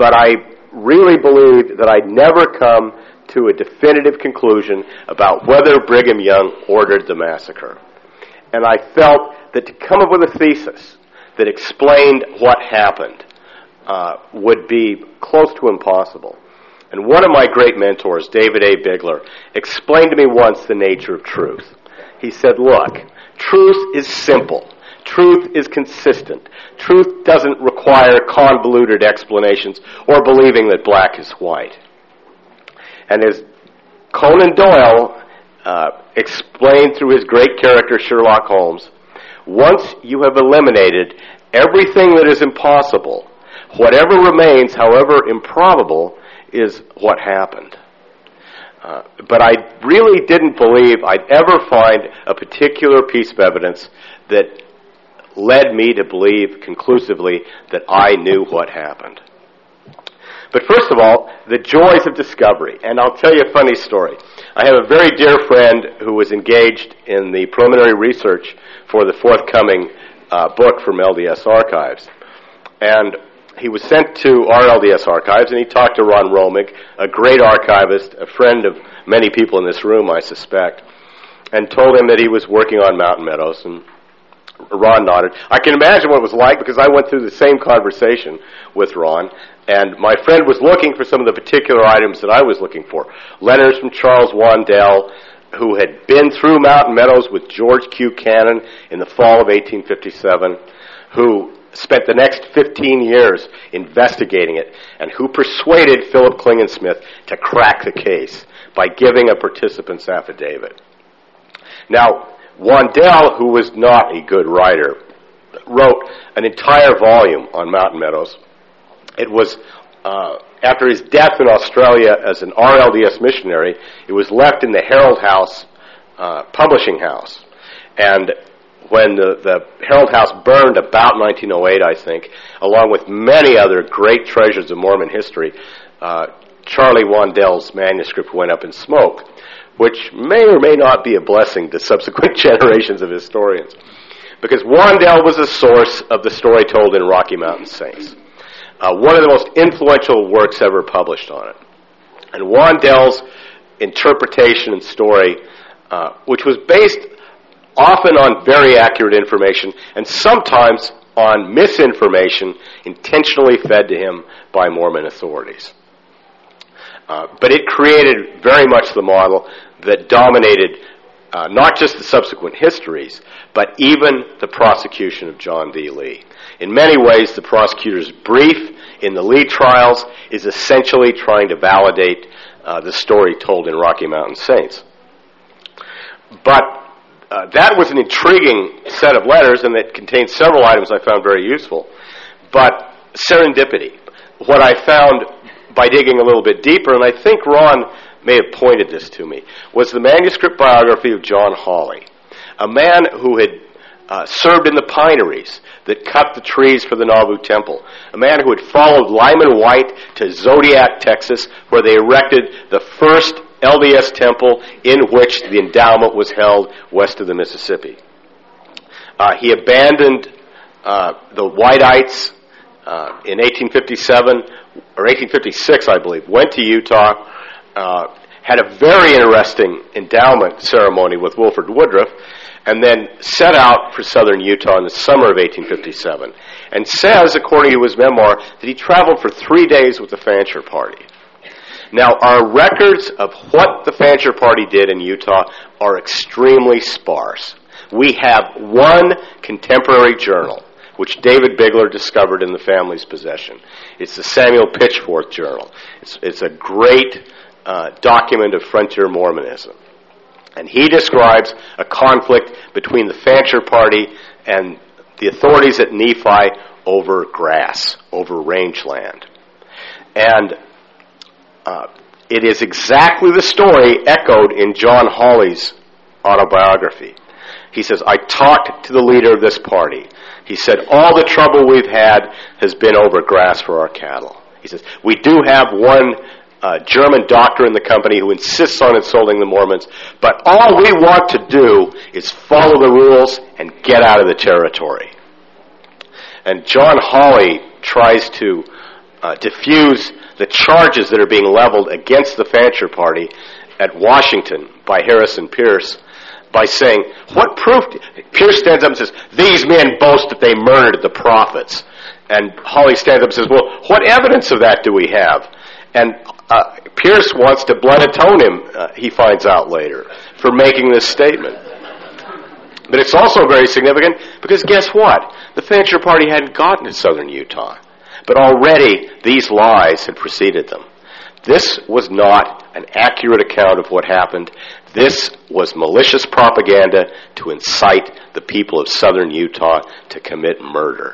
but I really believed that I'd never come to a definitive conclusion about whether Brigham Young ordered the massacre. And I felt that to come up with a thesis that explained what happened would be close to impossible. And one of my great mentors, David A. Bigler, explained to me once the nature of truth. He said, look, truth is simple. Truth is consistent. Truth doesn't require convoluted explanations or believing that black is white. And as Conan Doyle explained through his great character Sherlock Holmes, once you have eliminated everything that is impossible, whatever remains, however improbable, is what happened. But I really didn't believe I'd ever find a particular piece of evidence that led me to believe conclusively that I knew what happened. But first of all, the joys of discovery. And I'll tell you a funny story. I have a very dear friend who was engaged in the preliminary research for the forthcoming book from LDS Archives. And he was sent to our LDS Archives, and he talked to Ron Romig, a great archivist, a friend of many people in this room, I suspect, and told him that he was working on Mountain Meadows, and Ron nodded. I can imagine what it was like because I went through the same conversation with Ron, and my friend was looking for some of the particular items that I was looking for. Letters from Charles Wandell, who had been through Mountain Meadows with George Q. Cannon in the fall of 1857, who spent the next 15 years investigating it, and who persuaded Philip Klingensmith to crack the case by giving a participant's affidavit. Now, Wandell, who was not a good writer, wrote an entire volume on Mountain Meadows. It was, after his death in Australia as an RLDS missionary, it was left in the Herald House publishing house. And when the Herald House burned about 1908, I think, along with many other great treasures of Mormon history, Charlie Wandell's manuscript went up in smoke, which may or may not be a blessing to subsequent generations of historians. Because Wandell was a source of the story told in Rocky Mountain Saints, one of the most influential works ever published on it. And Wandell's interpretation and story, which was based often on very accurate information and sometimes on misinformation intentionally fed to him by Mormon authorities. But it created very much the model that dominated not just the subsequent histories, but even the prosecution of John D. Lee. In many ways, the prosecutor's brief in the Lee trials is essentially trying to validate the story told in Rocky Mountain Saints. But that was an intriguing set of letters, and it contained several items I found very useful. But serendipity, what I found by digging a little bit deeper, and I think Ron may have pointed this to me, was the manuscript biography of John Hawley, a man who had served in the pineries that cut the trees for the Nauvoo Temple, a man who had followed Lyman White to Zodiac, Texas, where they erected the first LDS temple in which the endowment was held west of the Mississippi. He abandoned the Whiteites in 1857, or 1856, I believe, went to Utah, had a very interesting endowment ceremony with Wilford Woodruff, and then set out for southern Utah in the summer of 1857, and says, according to his memoir, that he traveled for 3 days with the Fancher Party. Now, our records of what the Fancher Party did in Utah are extremely sparse. We have one contemporary journal, which David Bigler discovered in the family's possession. It's the Samuel Pitchfork Journal. It's a great document of frontier Mormonism. And he describes a conflict between the Fancher Party and the authorities at Nephi over grass, over rangeland. And it is exactly the story echoed in John Hawley's autobiography. He says, I talked to the leader of this party. He said, all the trouble we've had has been over grass for our cattle. He says, we do have one German doctor in the company who insists on insulting the Mormons, but all we want to do is follow the rules and get out of the territory. And John Hawley tries to diffuse the charges that are being leveled against the Fancher Party at Washington by Harrison Pierce by saying, what proof? Pierce stands up and says, these men boast that they murdered the prophets. And Hawley stands up and says, well, what evidence of that do we have? And Pierce wants to blood atone him, he finds out later, for making this statement. But it's also very significant because guess what? The Fancher Party hadn't gotten to southern Utah. But already these lies had preceded them. This was not an accurate account of what happened. This was malicious propaganda to incite the people of southern Utah to commit murder.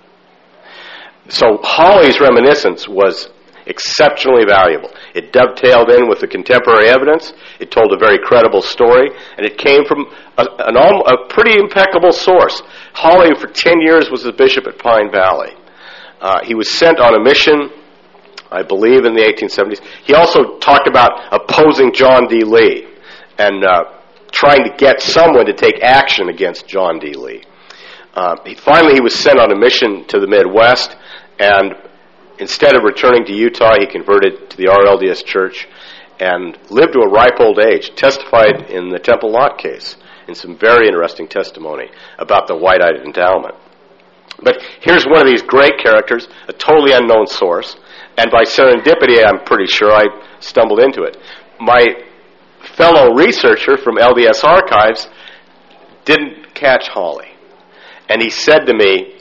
So Hawley's reminiscence was exceptionally valuable. It dovetailed in with the contemporary evidence. It told a very credible story, and it came from a pretty impeccable source. Hawley, for 10 years, was the bishop at Pine Valley. He was sent on a mission, I believe, in the 1870s. He also talked about opposing John D. Lee and trying to get someone to take action against John D. Lee. Finally, he was sent on a mission to the Midwest, and instead of returning to Utah, he converted to the RLDS Church and lived to a ripe old age, testified in the Temple Lot case in some very interesting testimony about the White-Eyed Endowment. But here's one of these great characters, a totally unknown source, and by serendipity, I'm pretty sure I stumbled into it. My fellow researcher from LDS Archives didn't catch Hawley. And he said to me,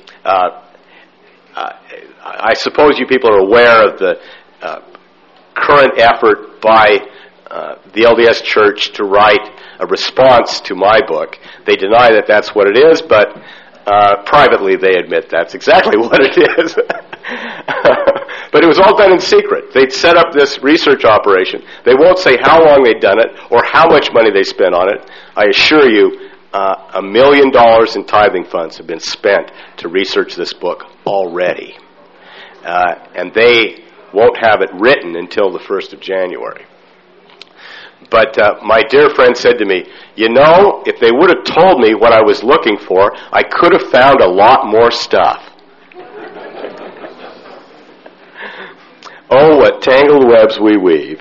I suppose you people are aware of the current effort by the LDS Church to write a response to my book. They deny that that's what it is, but privately they admit that's exactly what it is. But it was all done in secret. They'd set up this research operation. They won't say how long they'd done it or how much money they spent on it. I assure you, $1 million in tithing funds have been spent to research this book already. And they won't have it written until the 1st of January. But my dear friend said to me, you know, if they would have told me what I was looking for, I could have found a lot more stuff. Oh, what tangled webs we weave.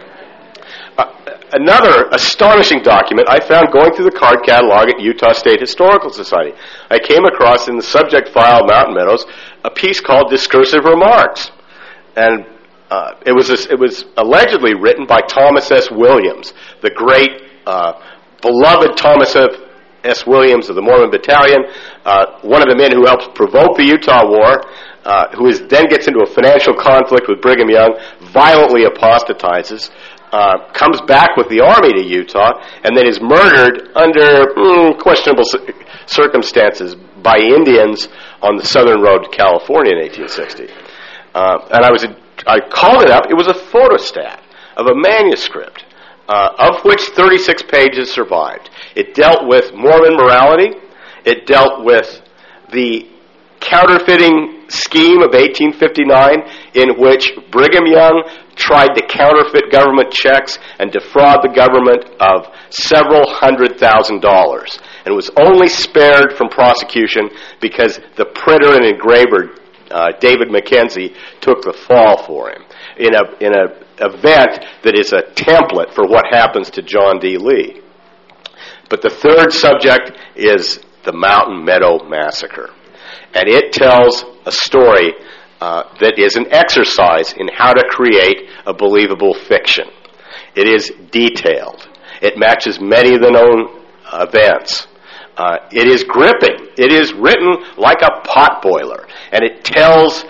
Another astonishing document I found going through the card catalog at Utah State Historical Society. I came across in the subject file of Mountain Meadows a piece called Discursive Remarks. And it was allegedly written by Thomas S. Williams, the great, beloved Thomas S. Williams of the Mormon Battalion, one of the men who helped provoke the Utah War, who then gets into a financial conflict with Brigham Young, violently apostatizes, comes back with the army to Utah, and then is murdered under questionable circumstances by Indians on the southern road to California in 1860. And I called it up. It was a photostat of a manuscript, of which 36 pages survived. It dealt with Mormon morality. It dealt with the counterfeiting scheme of 1859, in which Brigham Young tried to counterfeit government checks and defraud the government of several $100,000, and was only spared from prosecution because the printer and engraver David Mackenzie took the fall for him in an event that is a template for what happens to John D. Lee. But the third subject is the Mountain Meadow Massacre. And it tells a story that is an exercise in how to create a believable fiction. It is detailed. It matches many of the known events. It is gripping. It is written like a potboiler. And it tells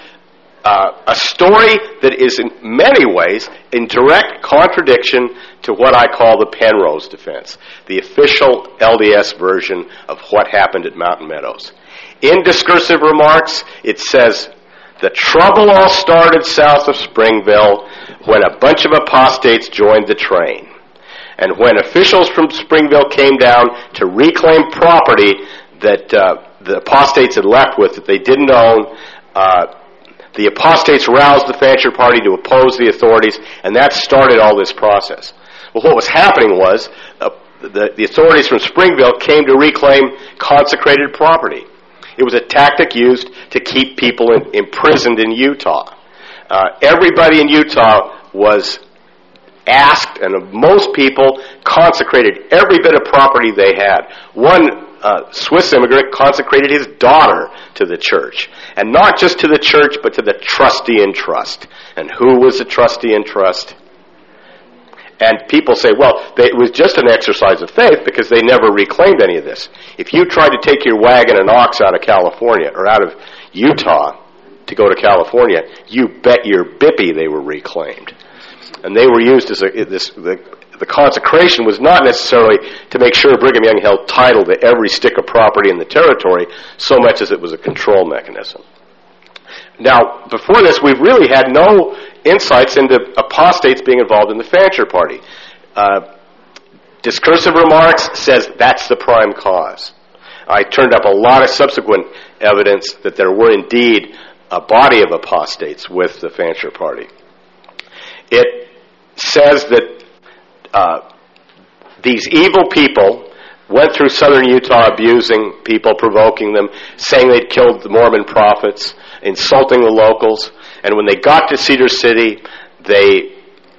a story that is in many ways in direct contradiction to what I call the Penrose defense, the official LDS version of what happened at Mountain Meadows. In Discursive Remarks, it says, the trouble all started south of Springville when a bunch of apostates joined the train. And when officials from Springville came down to reclaim property that the apostates had left with that they didn't own, the apostates roused the Fancher Party to oppose the authorities, and that started all this process. Well, what was happening was the authorities from Springville came to reclaim consecrated property. It was a tactic used to keep people imprisoned in Utah. everybody in Utah was asked, and most people consecrated every bit of property they had. One Swiss immigrant consecrated his daughter to the church. And not just to the church, but to the trustee in trust. And who was the trustee in trust? And people say, well, it was just an exercise of faith because they never reclaimed any of this. If you tried to take your wagon and ox out of California, or out of Utah to go to California, you bet your bippy they were reclaimed. And they were used as the consecration was not necessarily to make sure Brigham Young held title to every stick of property in the territory so much as it was a control mechanism. Now, before this, we've really had no insights into apostates being involved in the Fancher Party. Discursive Remarks says that's the prime cause. I turned up a lot of subsequent evidence that there were indeed a body of apostates with the Fancher Party. It says that these evil people went through southern Utah abusing people, provoking them, saying they'd killed the Mormon prophets, insulting the locals. And when they got to Cedar City, they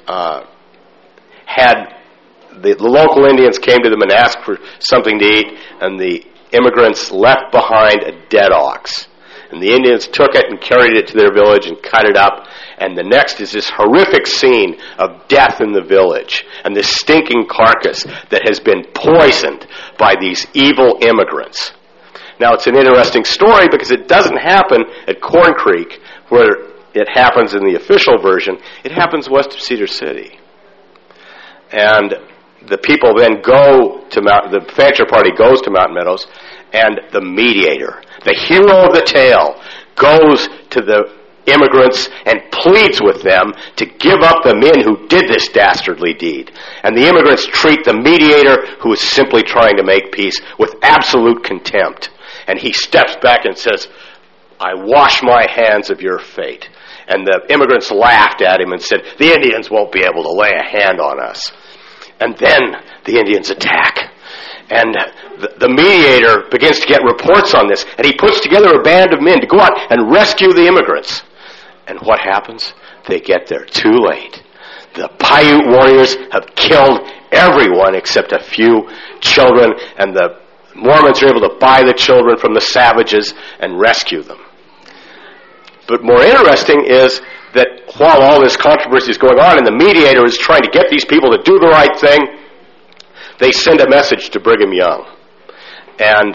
had the local Indians came to them and asked for something to eat, and the immigrants left behind a dead ox. And the Indians took it and carried it to their village and cut it up. And the next is this horrific scene of death in the village and this stinking carcass that has been poisoned by these evil immigrants. Now, it's an interesting story because it doesn't happen at Corn Creek where it happens in the official version. It happens west of Cedar City. And the people then the Fancher Party goes to Mountain Meadows, and the mediator, the hero of the tale, goes to the immigrants and pleads with them to give up the men who did this dastardly deed. And the immigrants treat the mediator, who is simply trying to make peace, with absolute contempt. And he steps back and says, I wash my hands of your fate. And the immigrants laughed at him and said, the Indians won't be able to lay a hand on us. And then the Indians attack. And the mediator begins to get reports on this, and he puts together a band of men to go out and rescue the immigrants. And what happens? They get there too late. The Paiute warriors have killed everyone except a few children, and the Mormons are able to buy the children from the savages and rescue them. But more interesting is that while all this controversy is going on and the mediator is trying to get these people to do the right thing, they send a message to Brigham Young. And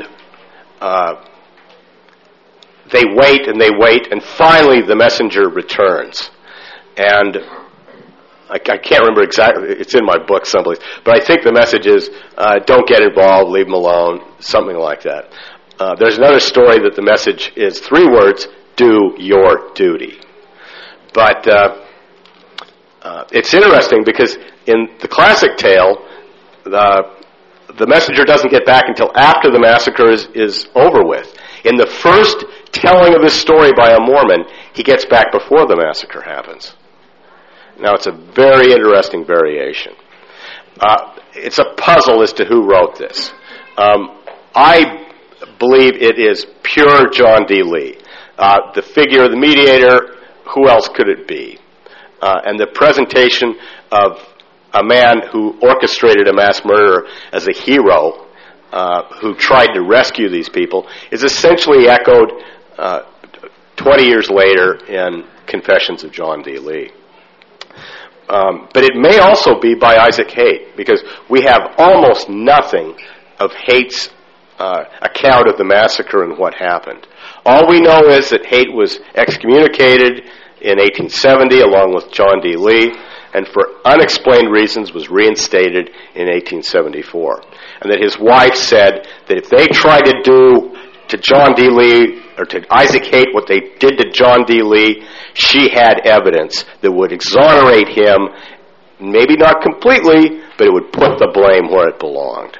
they wait, and finally the messenger returns. And I can't remember exactly, it's in my book someplace, but I think the message is, don't get involved, leave them alone, something like that. There's another story that the message is 3 words, do your duty. But it's interesting because in the classic tale, the messenger doesn't get back until after the massacre is over with. In the first telling of this story by a Mormon, he gets back before the massacre happens. Now, it's a very interesting variation. It's a puzzle as to who wrote this. I believe it is pure John D. Lee. The figure of the mediator, who else could it be? And the presentation of a man who orchestrated a mass murder as a hero, who tried to rescue these people, is essentially echoed 20 years later in Confessions of John D. Lee. But it may also be by Isaac Haight, because we have almost nothing of Haight's account of the massacre and what happened. All we know is that Haight was excommunicated in 1870 along with John D. Lee, and for unexplained reasons was reinstated in 1874. And that his wife said that if they tried to do to John D. Lee or to Isaac Haight what they did to John D. Lee, she had evidence that would exonerate him, maybe not completely, but it would put the blame where it belonged.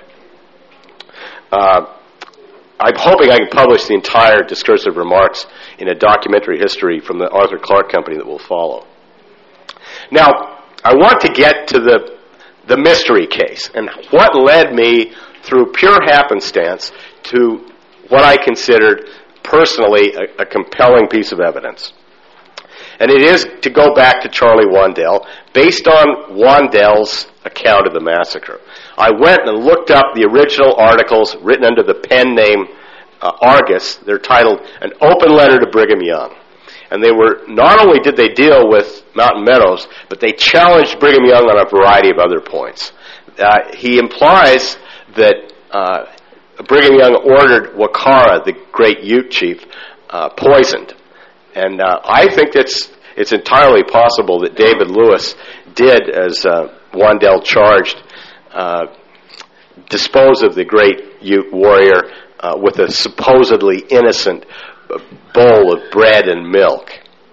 I'm hoping I can publish the entire Discursive Remarks in a documentary history from the Arthur Clarke Company that will follow. Now, I want to get to the mystery case and what led me through pure happenstance to what I considered personally a compelling piece of evidence. And it is to go back to Charlie Wandel, based on Wandel's account of the massacre. I went and looked up the original articles written under the pen name Argus. They're titled An Open Letter to Brigham Young. And they were, not only did they deal with Mountain Meadows, but they challenged Brigham Young on a variety of other points. He implies that Brigham Young ordered Wakara, the great Ute chief, poisoned. And I think it's entirely possible that David Lewis did, as Wandel charged, dispose of the great Ute warrior with a supposedly innocent bowl of bread and milk.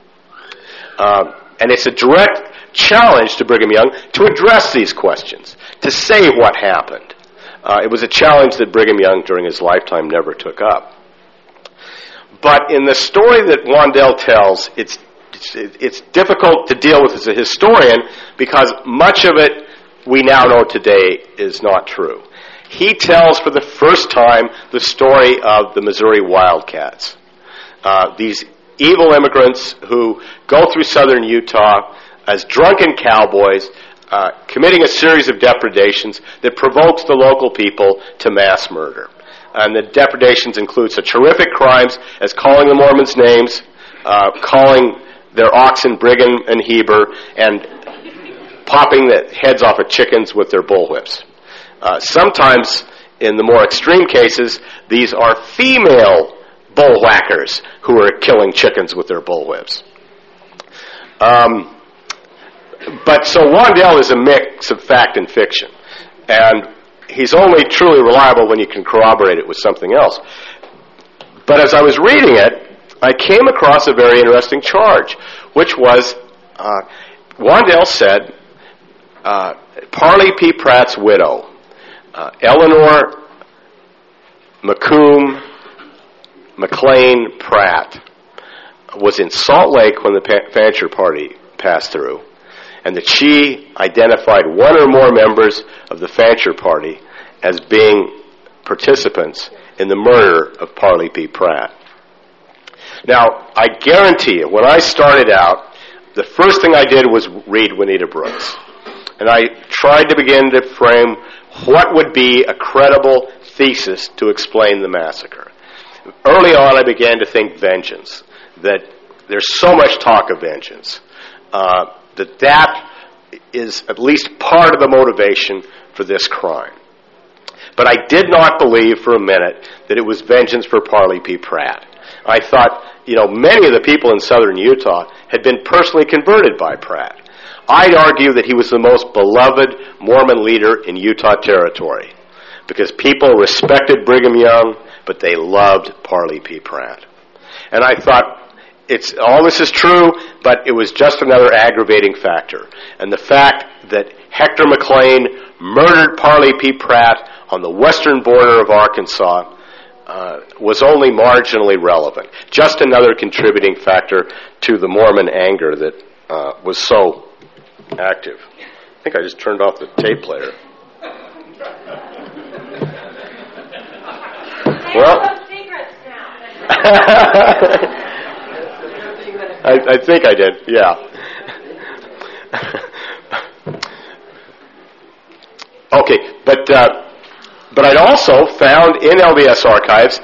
And it's a direct challenge to Brigham Young to address these questions, to say what happened. It was a challenge that Brigham Young, during his lifetime, never took up. But in the story that Wandel tells, it's difficult to deal with as a historian because much of it we now know today is not true. He tells for the first time the story of the Missouri Wildcats. These evil immigrants who go through southern Utah as drunken cowboys, committing a series of depredations that provokes the local people to mass murder. And the depredations include such horrific crimes as calling the Mormons names, calling their oxen Brigham and Heber, and popping the heads off of chickens with their bullwhips. Sometimes, in the more extreme cases, these are female bullwhackers who are killing chickens with their bullwhips. But so Wandel is a mix of fact and fiction. And he's only truly reliable when you can corroborate it with something else. But as I was reading it, I came across a very interesting charge, which was, Wandel said, Parley P. Pratt's widow, Eleanor McLean Pratt, was in Salt Lake when the Fancher Party passed through, and that she identified one or more members of the Fancher Party as being participants in the murder of Parley P. Pratt. Now, I guarantee you, when I started out, the first thing I did was read Juanita Brooks. And I tried to begin to frame what would be a credible thesis to explain the massacre. Early on, I began to think vengeance, that there's so much talk of vengeance, that is at least part of the motivation for this crime. But I did not believe for a minute that it was vengeance for Parley P. Pratt. I thought, many of the people in southern Utah had been personally converted by Pratt. I'd argue that he was the most beloved Mormon leader in Utah Territory because people respected Brigham Young, but they loved Parley P. Pratt. And I thought, all this is true, but it was just another aggravating factor. And the fact that Hector McLean murdered Parley P. Pratt on the western border of Arkansas was only marginally relevant. Just another contributing factor to the Mormon anger that was so active. I think I just turned off the tape player. Well, I think I did, yeah. Okay, but I'd also found in LDS archives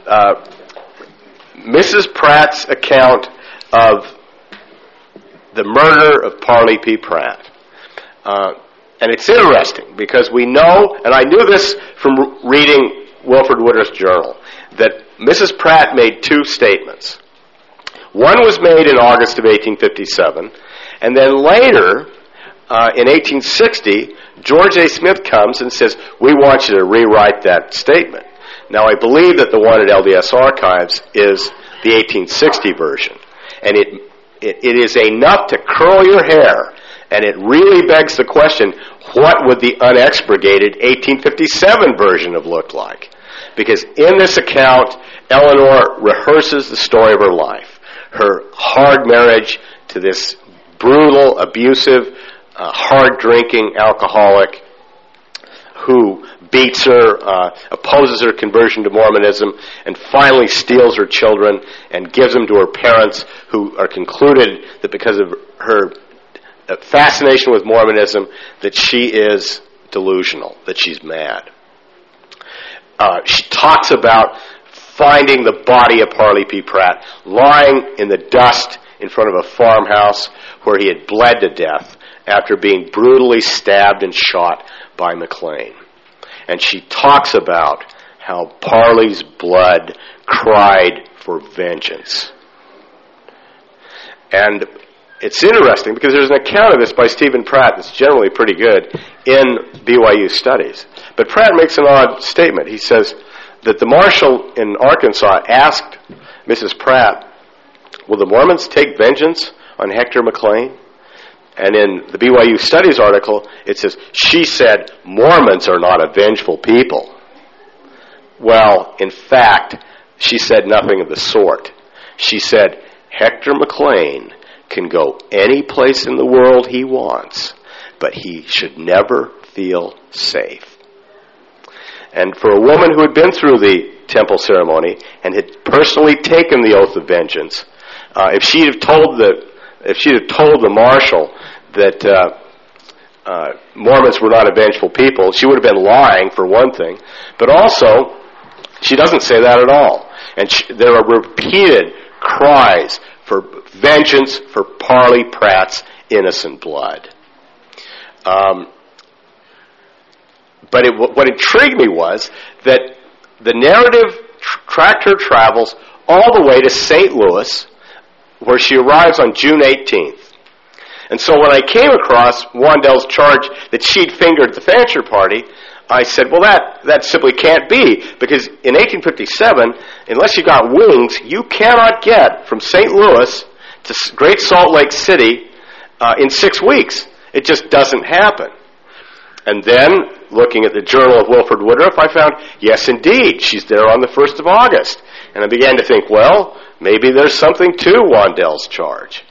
Mrs. Pratt's account of the murder of Parley P. Pratt. And it's interesting because we know, and I knew this from reading Wilford Woodruff's journal, that Mrs. Pratt made two statements. One was made in August of 1857, and then later, in 1860, George A. Smith comes and says, we want you to rewrite that statement. Now, I believe that the one at LDS Archives is the 1860 version, and it is enough to curl your hair, and it really begs the question, what would the unexpurgated 1857 version have looked like? Because in this account, Eleanor rehearses the story of her life, her hard marriage to this brutal, abusive, hard-drinking alcoholic who beats her, opposes her conversion to Mormonism, and finally steals her children and gives them to her parents, who are concluded that because of her fascination with Mormonism, that she is delusional, that she's mad. She talks about finding the body of Parley P. Pratt lying in the dust in front of a farmhouse where he had bled to death after being brutally stabbed and shot by McLean. And she talks about how Parley's blood cried for vengeance. And it's interesting because there's an account of this by Stephen Pratt that's generally pretty good in BYU Studies. But Pratt makes an odd statement. He says that the marshal in Arkansas asked Mrs. Pratt, will the Mormons take vengeance on Hector McLean? And in the BYU Studies article, it says, she said, Mormons are not a vengeful people. Well, in fact, she said nothing of the sort. She said, Hector McLean can go any place in the world he wants, but he should never feel safe. And for a woman who had been through the temple ceremony and had personally taken the oath of vengeance, if she'd have told the marshal that Mormons were not a vengeful people, she would have been lying, for one thing. But also, she doesn't say that at all. And there are repeated cries for vengeance for Parley Pratt's innocent blood. But what intrigued me was that the narrative tracked her travels all the way to St. Louis, where she arrives on June 18th. And so when I came across Wandell's charge that she'd fingered the Fancher party, I said, well, that simply can't be, because in 1857, unless you got wings, you cannot get from St. Louis to Great Salt Lake City in 6 weeks. It just doesn't happen. And then, looking at the Journal of Wilford Woodruff, I found, yes, indeed, she's there on the 1st of August. And I began to think, well, maybe there's something to Wandell's charge.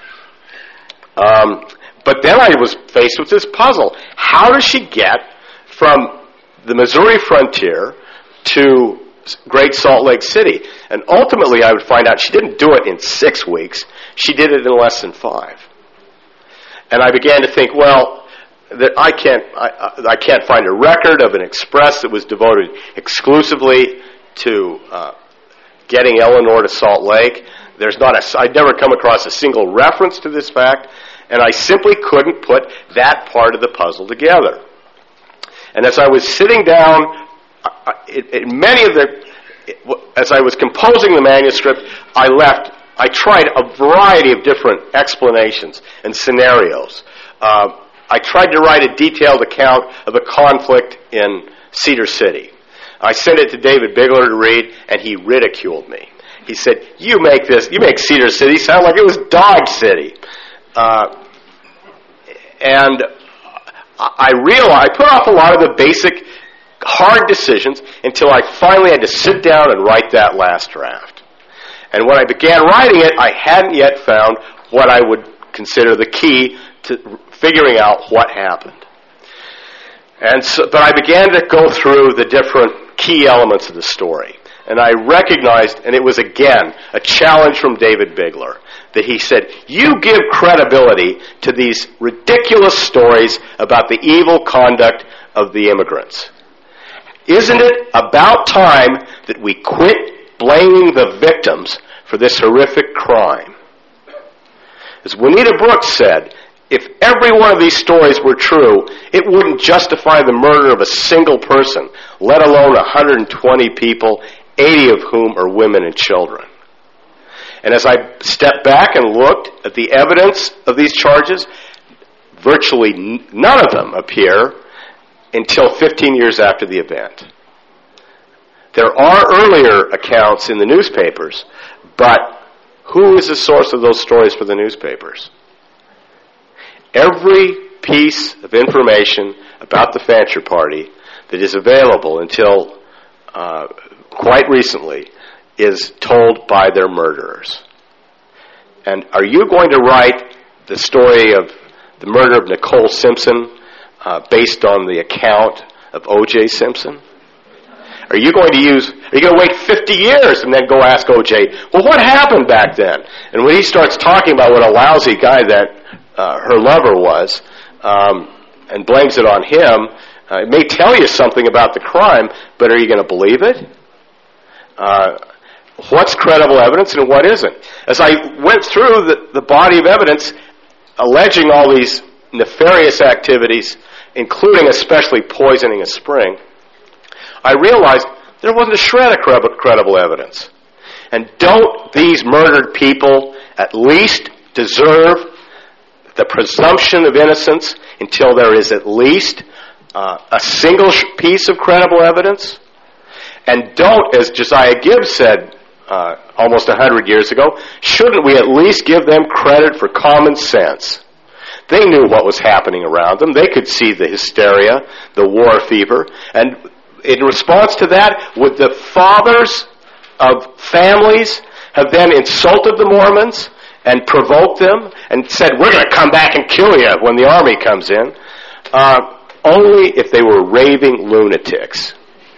But then I was faced with this puzzle. How does she get from the Missouri frontier to Great Salt Lake City? And ultimately, I would find out she didn't do it in 6 weeks. She did it in less than 5. And I began to think, well, that I can't find a record of an express that was devoted exclusively to getting Eleanor to Salt Lake. I'd never come across a single reference to this fact, and I simply couldn't put that part of the puzzle together. And as I was sitting down, as I was composing the manuscript, I tried a variety of different explanations and scenarios. I tried to write a detailed account of a conflict in Cedar City. I sent it to David Bigler to read, and he ridiculed me. He said, you make Cedar City sound like it was Dodge City. And I put off a lot of the basic hard decisions until I finally had to sit down and write that last draft. And when I began writing it, I hadn't yet found what I would consider the key to figuring out what happened. But I began to go through the different key elements of the story. And I recognized, and it was again a challenge from David Bigler, that he said, you give credibility to these ridiculous stories about the evil conduct of the immigrants. Isn't it about time that we quit blaming the victims for this horrific crime? As Juanita Brooks said, if every one of these stories were true, it wouldn't justify the murder of a single person, let alone 120 people, 80 of whom are women and children. And as I stepped back and looked at the evidence of these charges, virtually none of them appear until 15 years after the event. There are earlier accounts in the newspapers, but who is the source of those stories for the newspapers? Every piece of information about the Fancher Party that is available until quite recently is told by their murderers. And are you going to write the story of the murder of Nicole Simpson based on the account of O.J. Simpson? Are you going to wait 50 years and then go ask O.J., well, what happened back then? And when he starts talking about what a lousy guy that her lover was, and blames it on him, it may tell you something about the crime, but are you going to believe it? What's credible evidence and what isn't? As I went through the body of evidence alleging all these nefarious activities, including especially poisoning a spring, I realized there wasn't a shred of credible evidence. And don't these murdered people at least deserve the presumption of innocence until there is at least a single piece of credible evidence? And don't, as Josiah Gibbs said almost 100 years ago, shouldn't we at least give them credit for common sense? They knew what was happening around them. They could see the hysteria, the war fever. And in response to that, would the fathers of families have then insulted the Mormons and provoked them and said, we're going to come back and kill you when the army comes in? Only if they were raving lunatics.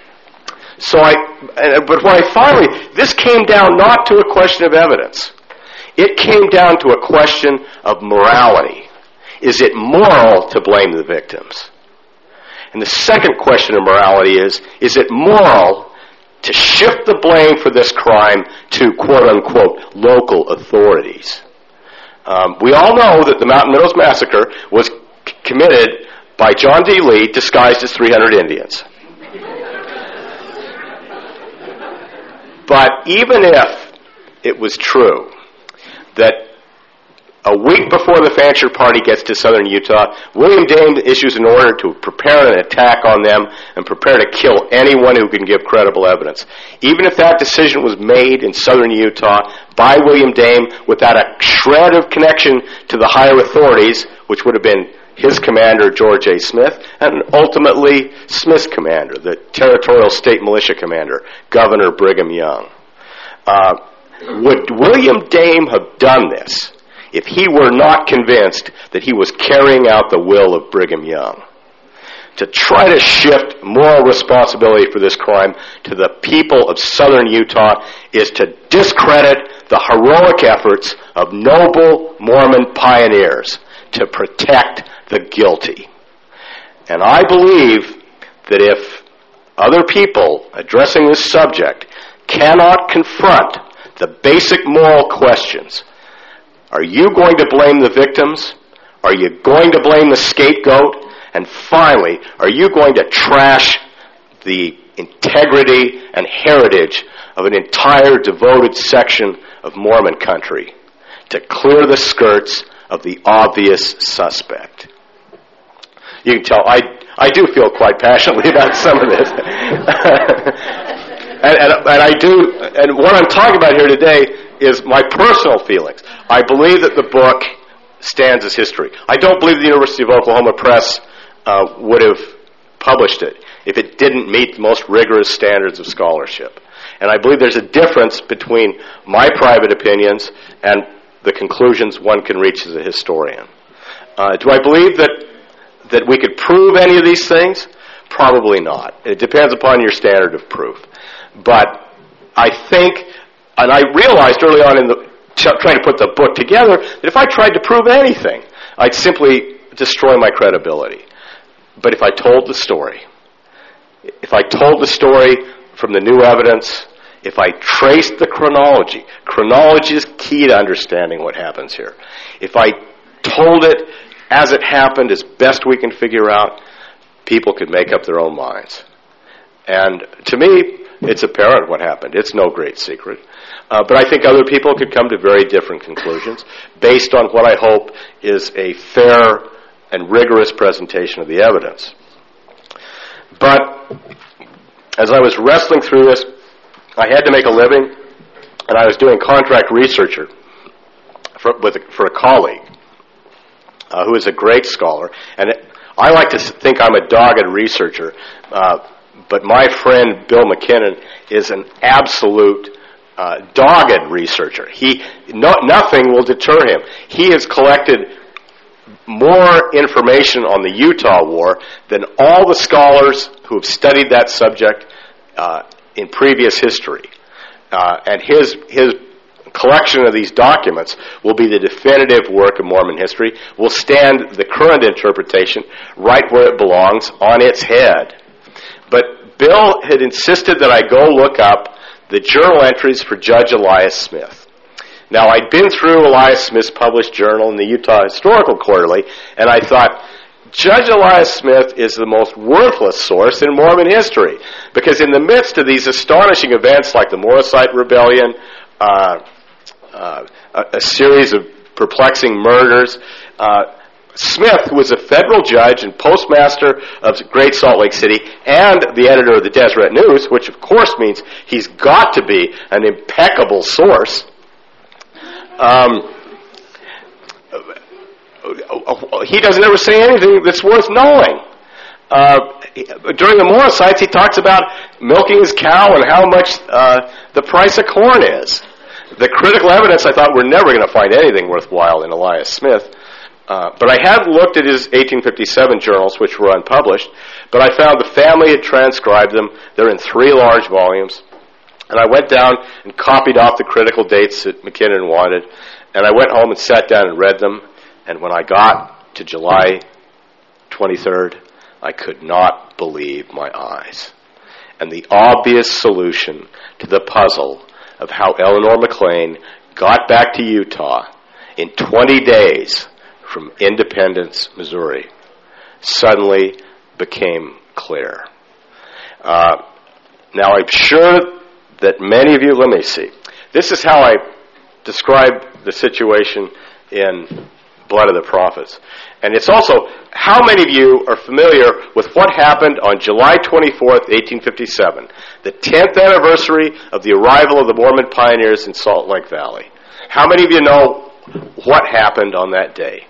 But when I finally, this came down not to a question of evidence. It came down to a question of morality. Is it moral to blame the victims? And the second question of morality is it moral to shift the blame for this crime to, quote-unquote, local authorities? We all know that the Mountain Meadows Massacre was committed by John D. Lee disguised as 300 Indians. But even if it was true that a week before the Fancher Party gets to southern Utah, William Dame issues an order to prepare an attack on them and prepare to kill anyone who can give credible evidence. Even if that decision was made in southern Utah by William Dame without a shred of connection to the higher authorities, which would have been his commander, George A. Smith, and ultimately Smith's commander, the Territorial State Militia commander, Governor Brigham Young. Would William Dame have done this if he were not convinced that he was carrying out the will of Brigham Young? To try to shift moral responsibility for this crime to the people of southern Utah is to discredit the heroic efforts of noble Mormon pioneers to protect the guilty. And I believe that if other people addressing this subject cannot confront the basic moral questions, are you going to blame the victims? Are you going to blame the scapegoat? And finally, are you going to trash the integrity and heritage of an entire devoted section of Mormon country to clear the skirts of the obvious suspect? You can tell I do feel quite passionately about some of this. and I do, and what I'm talking about here today is my personal feelings. I believe that the book stands as history. I don't believe the University of Oklahoma Press would have published it if it didn't meet the most rigorous standards of scholarship. And I believe there's a difference between my private opinions and the conclusions one can reach as a historian. Do I believe that we could prove any of these things? Probably not. It depends upon your standard of proof. But I think, and I realized early on in trying to put the book together, that if I tried to prove anything, I'd simply destroy my credibility. But if I told the story from the new evidence, if I traced the chronology is key to understanding what happens here. If I told it as it happened, as best we can figure out, people could make up their own minds. And to me, it's apparent what happened. It's no great secret. But I think other people could come to very different conclusions based on what I hope is a fair and rigorous presentation of the evidence. But as I was wrestling through this, I had to make a living, and I was doing contract research for a colleague who is a great scholar. And I like to think I'm a dogged researcher, but my friend Bill McKinnon is an absolute dogged researcher. Nothing will deter him. He has collected more information on the Utah War than all the scholars who have studied that subject in previous history. And his collection of these documents will be the definitive work of Mormon history, will stand the current interpretation right where it belongs, on its head. But Bill had insisted that I go look up the journal entries for Judge Elias Smith. Now, I'd been through Elias Smith's published journal in the Utah Historical Quarterly, and I thought, Judge Elias Smith is the most worthless source in Mormon history, because in the midst of these astonishing events like the Morosite Rebellion, a series of perplexing murders, Smith was a federal judge and postmaster of Great Salt Lake City and the editor of the Deseret News, which of course means he's got to be an impeccable source. He doesn't ever say anything that's worth knowing. During the Morosites, he talks about milking his cow and how much the price of corn is. The critical evidence, I thought, we're never going to find anything worthwhile in Elias Smith. But I had looked at his 1857 journals, which were unpublished, but I found the family had transcribed them. They're in 3 large volumes. And I went down and copied off the critical dates that McKinnon wanted, and I went home and sat down and read them. And when I got to July 23rd, I could not believe my eyes. And the obvious solution to the puzzle of how Eleanor McLean got back to Utah in 20 days from Independence, Missouri, suddenly became clear. Now, I'm sure that many of you, let me see. This is how I describe the situation in Blood of the Prophets. And it's also, how many of you are familiar with what happened on July 24th, 1857, the 10th anniversary of the arrival of the Mormon pioneers in Salt Lake Valley? How many of you know what happened on that day?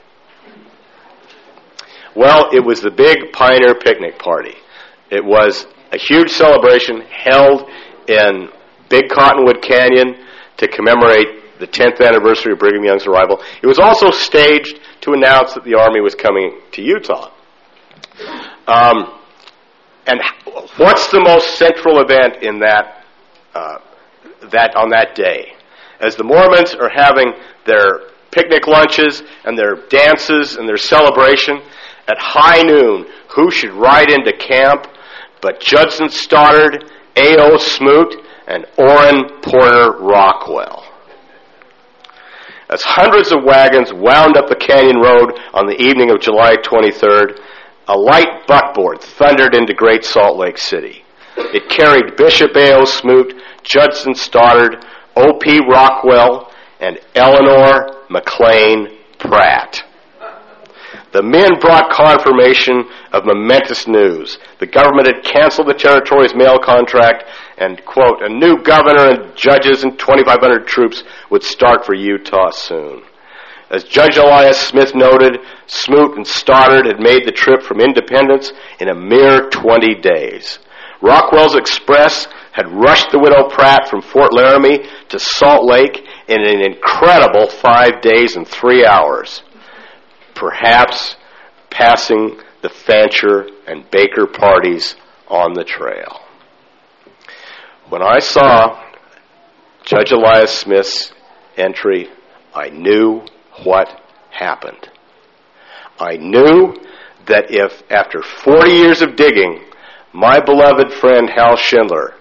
Well, it was the big Pioneer Picnic Party. It was a huge celebration held in Big Cottonwood Canyon to commemorate the 10th anniversary of Brigham Young's arrival. It was also staged to announce that the Army was coming to Utah. And what's the most central event in that on that day? As the Mormons are having their picnic lunches and their dances and their celebration, at high noon, who should ride into camp but Judson Stoddard, A.O. Smoot, and Orrin Porter Rockwell. As hundreds of wagons wound up the canyon road on the evening of July 23rd, a light buckboard thundered into Great Salt Lake City. It carried Bishop A.O. Smoot, Judson Stoddard, O.P. Rockwell, and Eleanor McLean Pratt. The men brought confirmation of momentous news. The government had canceled the territory's mail contract, and, quote, a new governor and judges and 2,500 troops would start for Utah soon. As Judge Elias Smith noted, Smoot and Stoddard had made the trip from Independence in a mere 20 days. Rockwell's Express had rushed the widow Pratt from Fort Laramie to Salt Lake in an incredible 5 days and 3 hours, perhaps passing the Fancher and Baker parties on the trail. When I saw Judge Elias Smith's entry, I knew what happened. I knew that if, after 40 years of digging, my beloved friend Hal Schindler,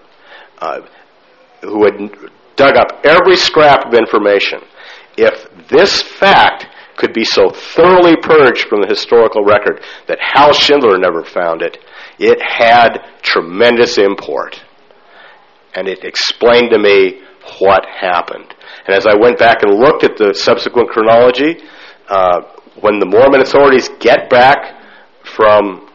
who had dug up every scrap of information, if this fact could be so thoroughly purged from the historical record that Hal Schindler never found it, it had tremendous import. And it explained to me what happened. And as I went back and looked at the subsequent chronology, when the Mormon authorities get back from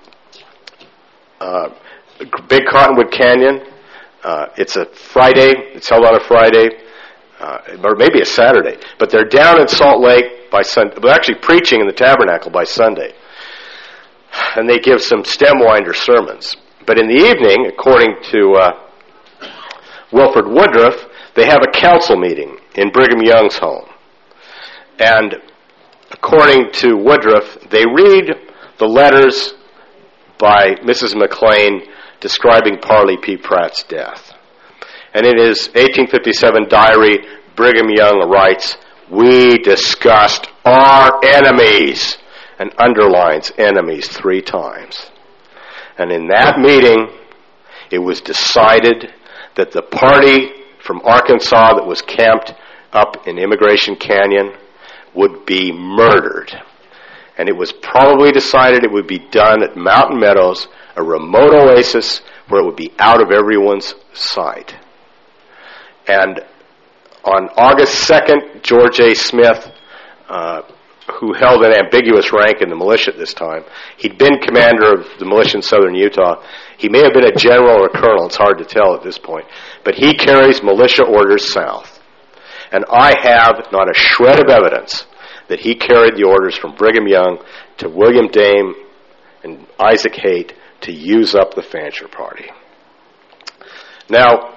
Big Cottonwood Canyon, it's a Friday, it's held on a Friday, or maybe a Saturday, but they're down in Salt Lake by Sunday. They're actually preaching in the tabernacle by Sunday. And they give some stem winder sermons. But in the evening, according to Wilford Woodruff, they have a council meeting in Brigham Young's home. And according to Woodruff, they read the letters by Mrs. McLean describing Parley P. Pratt's death. And in his 1857 diary, Brigham Young writes, "We discussed our enemies," and underlines enemies 3 times. And in that meeting, it was decided that the party from Arkansas that was camped up in Immigration Canyon would be murdered. And it was probably decided it would be done at Mountain Meadows, a remote oasis where it would be out of everyone's sight. And on August 2nd, George A. Smith, who held an ambiguous rank in the militia at this time, he'd been commander of the militia in southern Utah. He may have been a general or a colonel, it's hard to tell at this point. But he carries militia orders south. And I have not a shred of evidence that he carried the orders from Brigham Young to William Dame and Isaac Haight to use up the Fancher Party. Now,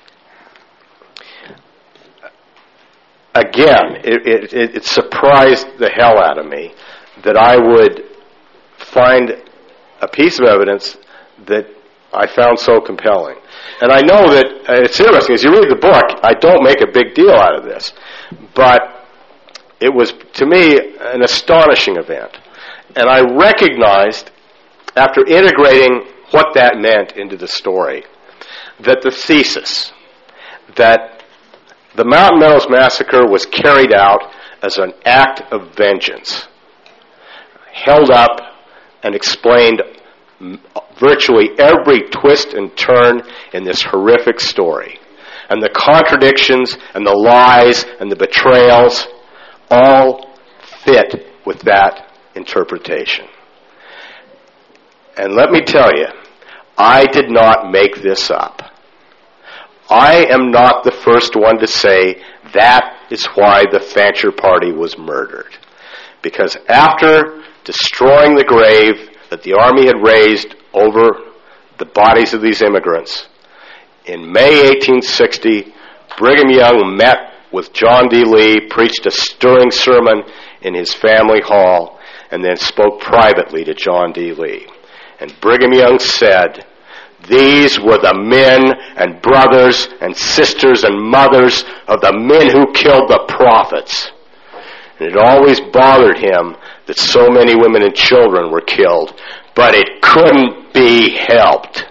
again, it surprised the hell out of me that I would find a piece of evidence that I found so compelling. And I know that it's interesting, as you read the book, I don't make a big deal out of this. But it was, to me, an astonishing event. And I recognized, after integrating what that meant into the story, that the thesis that the Mountain Meadows Massacre was carried out as an act of vengeance, held up and explained virtually every twist and turn in this horrific story. And the contradictions and the lies and the betrayals all fit with that interpretation. And let me tell you, I did not make this up. I am not the first one to say that is why the Fancher Party was murdered. Because after destroying the grave that the Army had raised over the bodies of these immigrants, in May 1860, Brigham Young met with John D. Lee, preached a stirring sermon in his family hall, and then spoke privately to John D. Lee. And Brigham Young said, "These were the men and brothers and sisters and mothers of the men who killed the prophets." And it always bothered him that so many women and children were killed, but it couldn't be helped.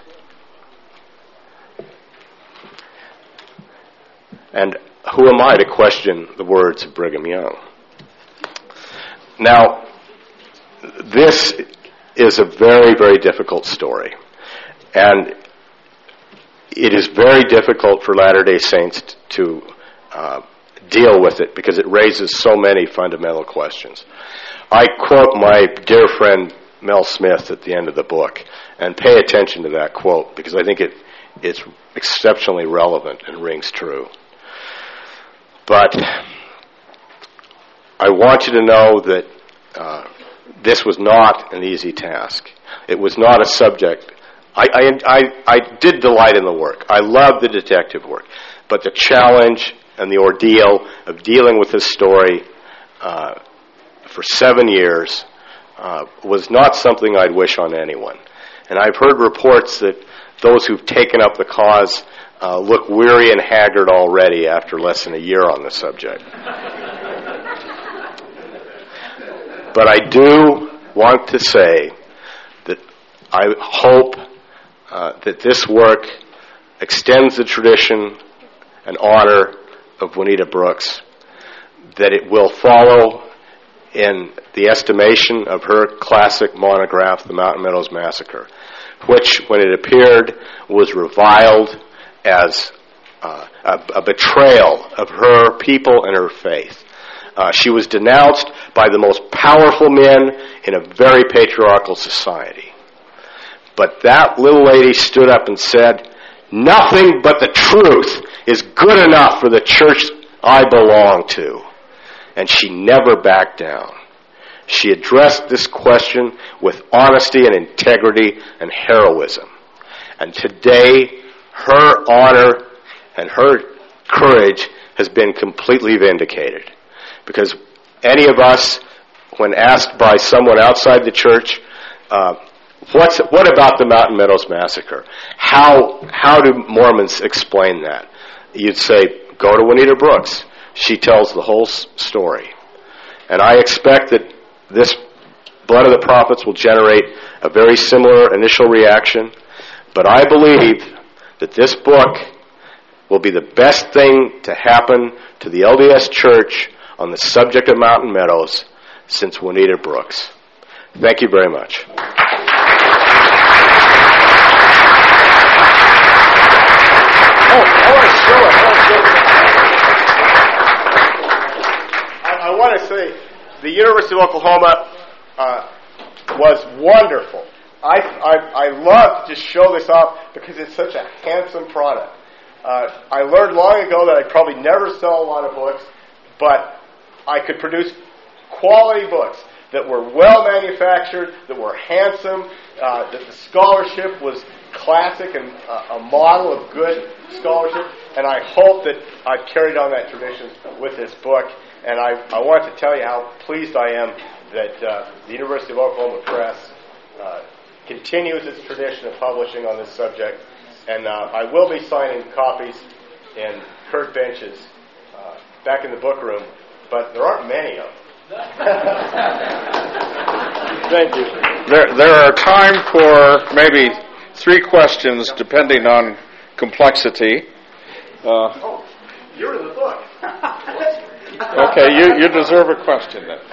And who am I to question the words of Brigham Young? Now, this is a very, very difficult story. And it is very difficult for Latter-day Saints to deal with it because it raises so many fundamental questions. I quote my dear friend Mel Smith at the end of the book, and pay attention to that quote because I think it's exceptionally relevant and rings true. But I want you to know that this was not an easy task. It was not a subject. I did delight in the work. I loved the detective work. But the challenge and the ordeal of dealing with this story for 7 years was not something I'd wish on anyone. And I've heard reports that those who've taken up the cause look weary and haggard already after less than a year on the subject. But I do want to say that I hope that this work extends the tradition and honor of Juanita Brooks, that it will follow in the estimation of her classic monograph, The Mountain Meadows Massacre, which, when it appeared, was reviled as a betrayal of her people and her faith. She was denounced by the most powerful men in a very patriarchal society. But that little lady stood up and said, "Nothing but the truth is good enough for the church I belong to." And she never backed down. She addressed this question with honesty and integrity and heroism. And today, her honor and her courage has been completely vindicated. Because any of us when asked by someone outside the church, what about the Mountain Meadows Massacre? How do Mormons explain that? You'd say, go to Juanita Brooks. She tells the whole story. And I expect that this Blood of the Prophets will generate a very similar initial reaction. But I believe that this book will be the best thing to happen to the LDS Church on the subject of Mountain Meadows since Juanita Brooks. Thank you very much. I want to say the University of Oklahoma was wonderful. I love to just show this off because it's such a handsome product. I learned long ago that I'd probably never sell a lot of books, but I could produce quality books that were well manufactured, that were handsome, that the scholarship was classic and a model of good scholarship, and I hope that I've carried on that tradition with this book. And I want to tell you how pleased I am that the University of Oklahoma Press continues its tradition of publishing on this subject. And I will be signing copies in Kurt Bench's back in the book room, but there aren't many of them. Thank you. There are time for maybe 3 questions, depending on complexity. You're in the book. Okay, you deserve a question then.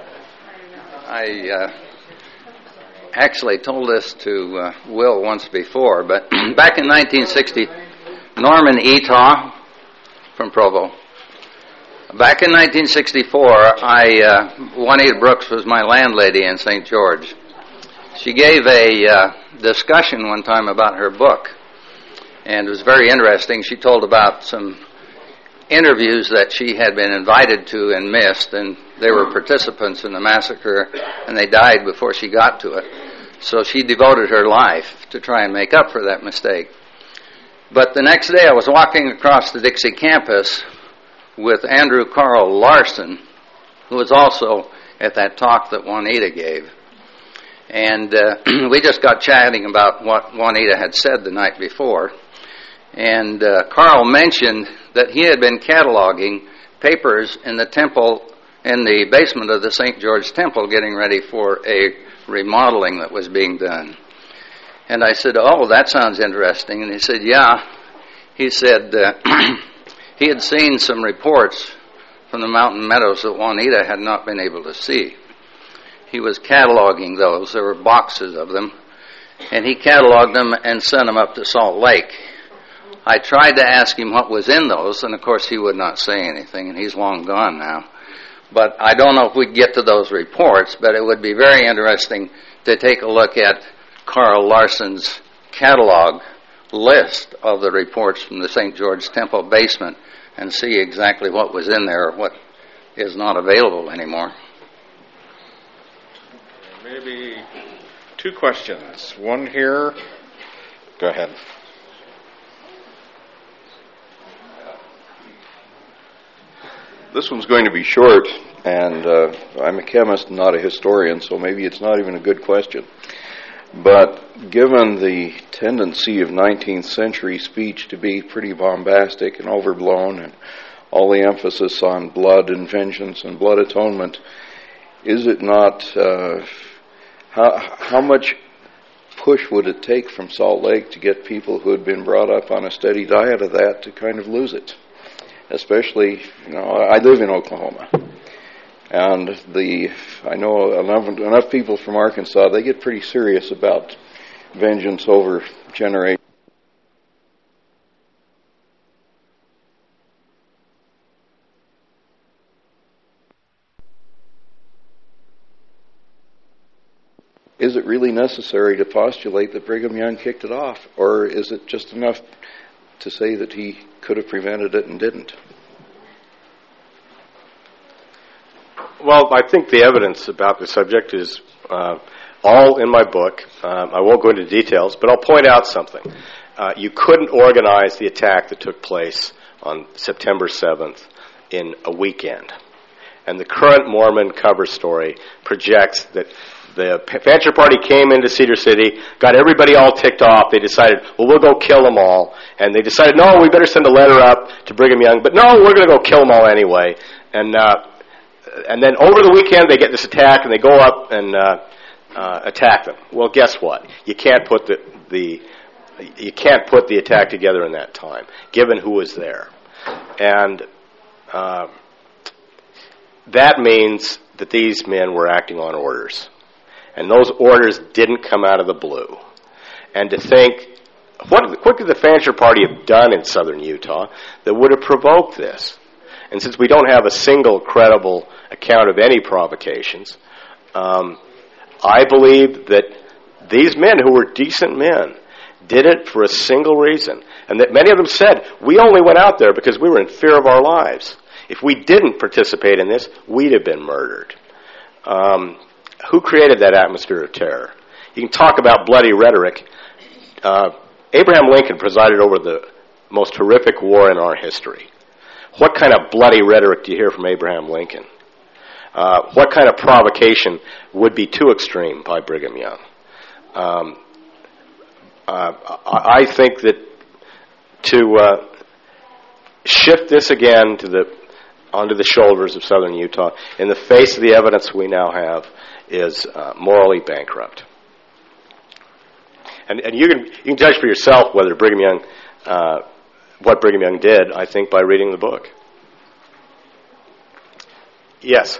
I actually told this to Will once before, but back in 1960, Norman Etaw from Provo. Back in 1964, Juanita Brooks was my landlady in St. George. She gave a discussion one time about her book, and it was very interesting. She told about some interviews that she had been invited to and missed, and they were participants in the massacre, and they died before she got to it. So she devoted her life to try and make up for that mistake. But the next day I was walking across the Dixie campus with Andrew Carl Larson, who was also at that talk that Juanita gave. And we just got chatting about what Juanita had said the night before. And Carl mentioned that he had been cataloging papers in the temple, in the basement of the St. George Temple, getting ready for a remodeling that was being done. And I said, oh, that sounds interesting. And he said, yeah. He said he had seen some reports from the Mountain Meadows that Juanita had not been able to see. He was cataloging those. There were boxes of them. And he cataloged them and sent them up to Salt Lake. I tried to ask him what was in those, and of course he would not say anything, and he's long gone now. But I don't know if we'd get to those reports, but it would be very interesting to take a look at Carl Larson's catalog list of the reports from the St. George Temple basement and see exactly what was in there or what is not available anymore. Maybe 2 questions. One here. Go ahead. This one's going to be short, and I'm a chemist, not a historian, so maybe it's not even a good question. But given the tendency of 19th century speech to be pretty bombastic and overblown, and all the emphasis on blood and vengeance and blood atonement, is it not, how much push would it take from Salt Lake to get people who had been brought up on a steady diet of that to kind of lose it? Especially, I live in Oklahoma, and I know enough people from Arkansas, they get pretty serious about vengeance over generations. Is it really necessary to postulate that Brigham Young kicked it off, or is it just enough to say that he could have prevented it and didn't? Well, I think the evidence about the subject is all in my book. I won't go into details, but I'll point out something. You couldn't organize the attack that took place on September 7th in a weekend. and the current Mormon cover story projects that the Fancher Party came into Cedar City, got everybody all ticked off. They decided, well, we'll go kill them all. And they decided, no, we better send a letter up to Brigham Young. But no, we're going to go kill them all anyway. And then over the weekend, they get this attack, and they go up and attack them. Well, guess what? You can't put the attack together in that time, given who was there. And that means that these men were acting on orders. And those orders didn't come out of the blue. And to think, what could the Fancher Party have done in southern Utah that would have provoked this? And since we don't have a single credible account of any provocations, I believe that these men, who were decent men, did it for a single reason. And that many of them said, we only went out there because we were in fear of our lives. If we didn't participate in this, we'd have been murdered. Who created that atmosphere of terror? You can talk about bloody rhetoric. Abraham Lincoln presided over the most horrific war in our history. What kind of bloody rhetoric do you hear from Abraham Lincoln? What kind of provocation would be too extreme by Brigham Young? I think that to shift this again onto the shoulders of southern Utah, in the face of the evidence we now have, is morally bankrupt. And you can judge for yourself whether Brigham Young, what Brigham Young did, I think, by reading the book. Yes?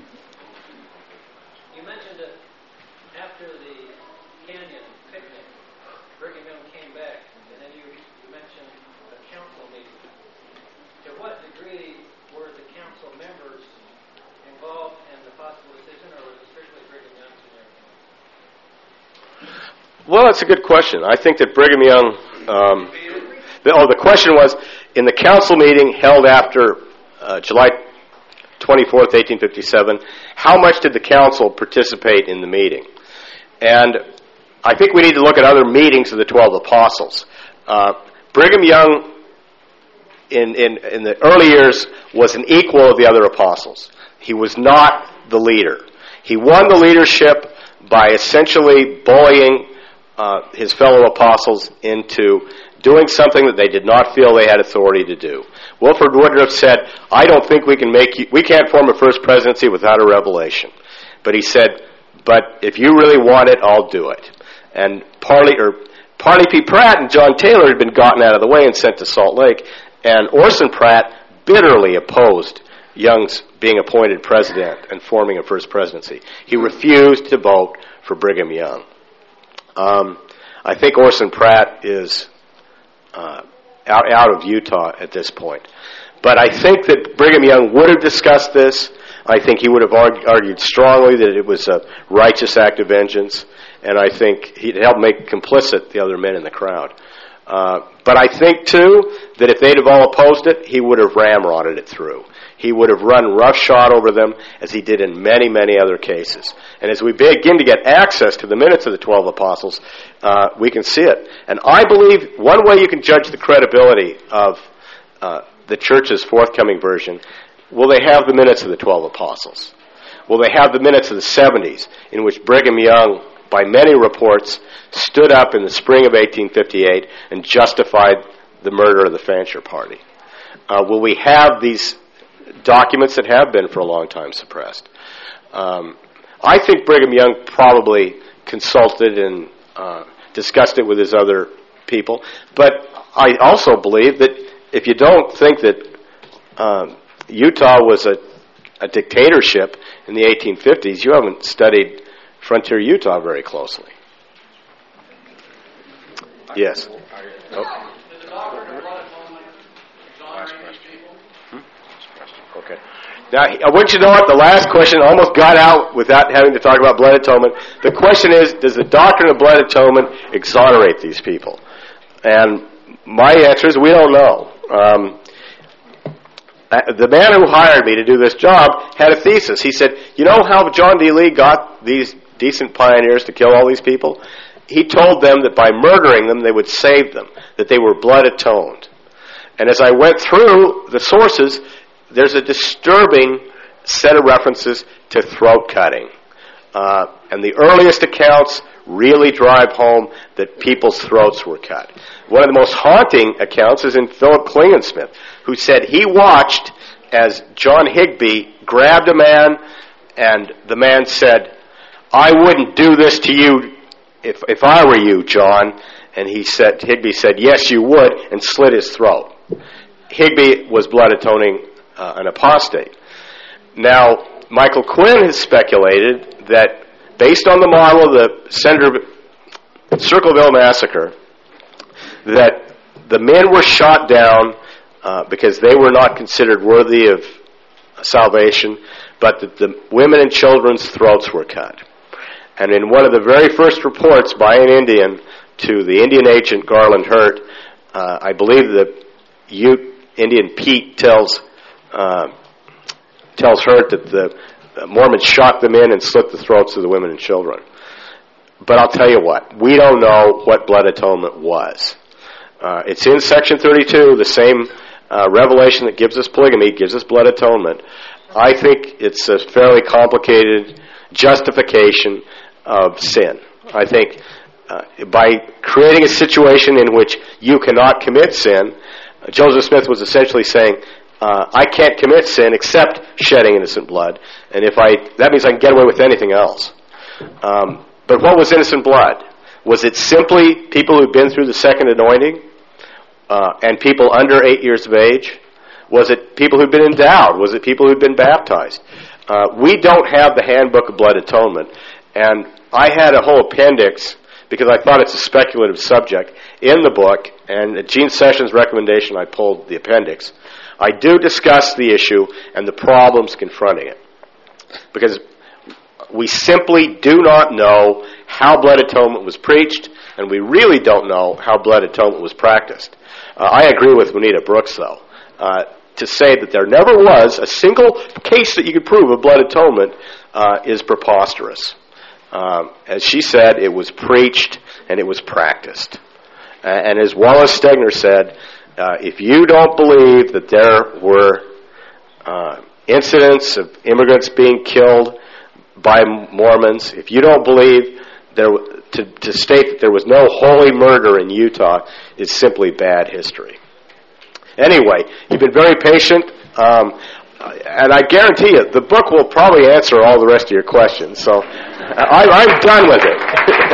You mentioned that after the Canyon picnic, Brigham Young came back, and then you mentioned a council meeting. To what degree were the council members involved in the possible decision, or was it strictly Brigham Young's direction? Well, that's a good question. I think that Brigham Young, the question was, in the council meeting held after July 24th, 1857, how much did the council participate in the meeting? And I think we need to look at other meetings of the 12 apostles. Brigham Young, in the early years, was an equal of the other apostles. He was not the leader. He won the leadership by essentially bullying his fellow apostles into doing something that they did not feel they had authority to do. Wilford Woodruff said, I don't think we can't form a first presidency without a revelation. But he said, but if you really want it, I'll do it. And Parley P. Pratt and John Taylor had been gotten out of the way and sent to Salt Lake, and Orson Pratt bitterly opposed Young's being appointed president and forming a first presidency. He refused to vote for Brigham Young. I think Orson Pratt is out of Utah at this point. But I think that Brigham Young would have discussed this. I think he would have argued strongly that it was a righteous act of vengeance, and I think he'd help make complicit the other men in the crowd. But I think, too, that if they'd have all opposed it, he would have ramrodded it through. He would have run roughshod over them, as he did in many, many other cases. And as we begin to get access to the minutes of the 12 apostles, we can see it. And I believe one way you can judge the credibility of the church's forthcoming version, will they have the minutes of the 12 apostles? Will they have the minutes of the 70s, in which Brigham Young, by many reports, stood up in the spring of 1858 and justified the murder of the Fancher Party? Will we have these documents that have been for a long time suppressed? I think Brigham Young probably consulted and discussed it with his other people, but I also believe that if you don't think that Utah was a dictatorship in the 1850s, you haven't studied frontier Utah very closely. Yes. Oh. Okay. Now, I want you to know what the last question almost got out without having to talk about blood atonement. The question is, does the doctrine of blood atonement exonerate these people? And my answer is, we don't know. The man who hired me to do this job had a thesis. He said, you know how John D. Lee got these decent pioneers to kill all these people? He told them that by murdering them, they would save them, that they were blood atoned. And as I went through the sources, there's a disturbing set of references to throat cutting. And the earliest accounts really drive home that people's throats were cut. One of the most haunting accounts is in Philip Klingensmith, who said he watched as John Higbee grabbed a man, and the man said, "I wouldn't do this to you if I were you, John." And Higbee said, "Yes, you would," and slit his throat. Higbee was blood atoning an apostate. Now, Michael Quinn has speculated that based on the model of the Circleville massacre, that the men were shot down because they were not considered worthy of salvation, but that the women and children's throats were cut. And in one of the very first reports by an Indian to the Indian agent Garland Hurt, I believe the Ute Indian Pete tells Hurt that the Mormons shot them in and slit the throats of the women and children. But I'll tell you what, we don't know what blood atonement was. It's in Section 32, the same revelation that gives us polygamy, gives us blood atonement. I think it's a fairly complicated justification of sin. I think by creating a situation in which you cannot commit sin, Joseph Smith was essentially saying, I can't commit sin except shedding innocent blood, and that means I can get away with anything else. But what was innocent blood? Was it simply people who'd been through the second anointing and people under 8 years of age? Was it people who'd been endowed? Was it people who'd been baptized? We don't have the Handbook of Blood Atonement, and I had a whole appendix because I thought it's a speculative subject in the book, and at Gene Sessions' recommendation I pulled the appendix. I do discuss the issue and the problems confronting it, because we simply do not know how blood atonement was preached, and we really don't know how blood atonement was practiced. I agree with Juanita Brooks, though. To say that there never was a single case that you could prove of blood atonement is preposterous. As she said, it was preached and it was practiced. And as Wallace Stegner said, if you don't believe that there were incidents of immigrants being killed by Mormons, if you don't believe to state that there was no holy murder in Utah is simply bad history. Anyway, you've been very patient, and I guarantee you, the book will probably answer all the rest of your questions, so I'm done with it.